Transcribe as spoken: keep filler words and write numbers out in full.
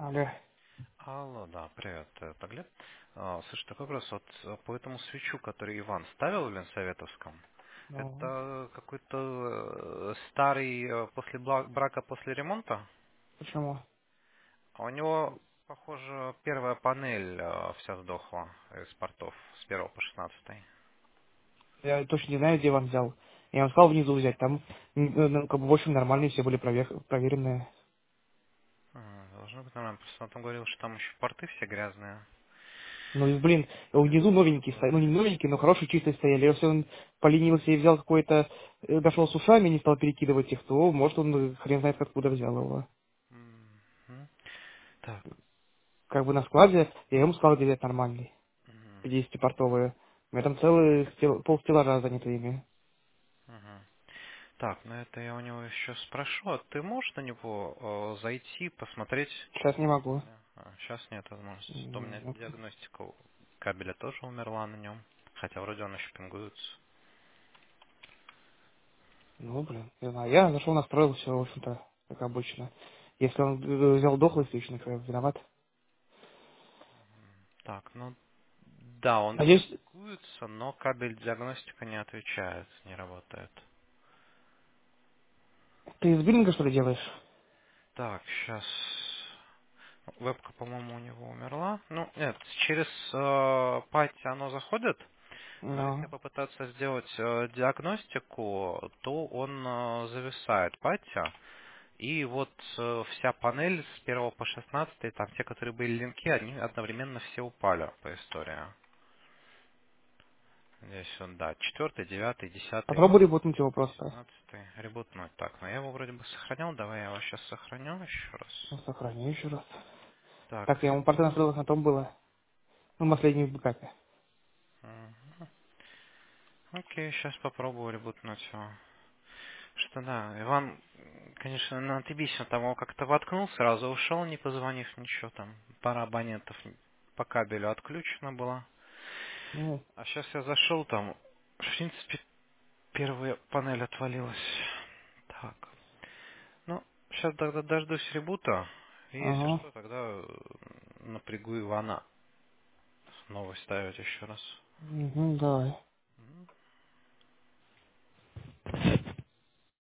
Алло. Алло, да, привет, это Глеб. А, слушай, такой вопрос. Вот а, по этому свечу, который Иван ставил в Ленсоветовском, Ну, это какой-то э, старый э, после бла- брака, после ремонта? почему? А у него, похоже, первая панель э, вся сдохла из портов с первого по шестнадцатый. Я точно не знаю, где Иван взял. Я ему сказал внизу взять. Там, м, э, ну, как бы, в общем, нормальные все были провер- проверенные. М, Должно быть нормально. Просто он там говорил, что там еще порты все грязные. Ну и, блин, внизу новенькие стояли. Ну, не новенькие, но хорошие чистые стояли. Если он поленился и взял какой-то, э, дошел с ушами и не стал перекидывать их, то, может, он э, хрен знает откуда взял его. Мгм. Так. Как бы на складе, я ему сказал, где взять нормальный. Мгм. пятидесятипортовые. У меня там целый стел- пол стеллажа заняты ими. Мгм. Так, ну это я у него еще спрошу. А ты можешь на него э, зайти, посмотреть? Сейчас не могу. Да. А, сейчас нет возможности. То у меня М, диагностика у кабеля тоже умерла на нем. Хотя вроде он еще пингуется. Ну, блин, не знаю. Я зашел, настроил все, в общем-то, как обычно. Если он э, взял дохлый свечник, я виноват. Так, ну да, он Надеюсь, пингуется, но кабель диагностика не отвечает, не работает. ты из биллинга, что ли, делаешь? Так, сейчас вебка, по-моему, у него умерла. Ну, нет, через э, пати оно заходит. Но если Ну, попытаться сделать э, диагностику, то он э, зависает патча. И вот э, вся панель с первого по шестнадцатый, там те, которые были линки, они одновременно все упали по истории. Здесь он, да, четвертый, девятый, десятый, попробуй ребутнуть его просто. семнадцатый, ребутнуть. Так, но я его вроде бы сохранял, давай я его сейчас сохраню еще раз. Ну, сохрани еще раз. Так, Так, я ему порты настроил, на том было. Ну, последний в бэкапе. мгм. Окей, сейчас попробую ребутнуть его. Что да, Иван, конечно, на Тбилиси там его как-то воткнул, сразу ушел, не позвонив ничего там. Пара абонентов по кабелю отключена была. Ну, А сейчас я зашел там, в принципе, первая панель отвалилась. Так, ну, сейчас тогда дождусь ребута. И если ага. что, тогда э, напрягу Ивана снова ставить еще раз. Угу, давай. Мгм.